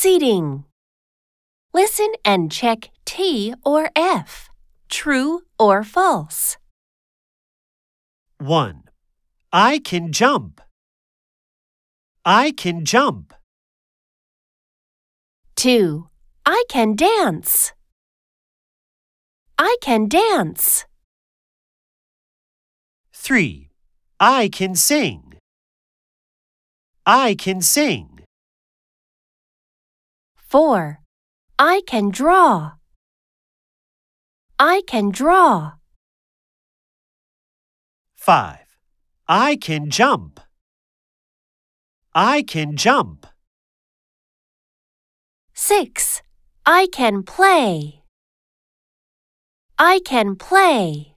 Succeeding. Listen and check T or F. True or false? 1. I can jump. I can jump. 2. I can dance. I can dance. 3. I can sing. I can sing. 4. I can draw. I can draw. 5. I can jump. I can jump. 6. I can play. I can play.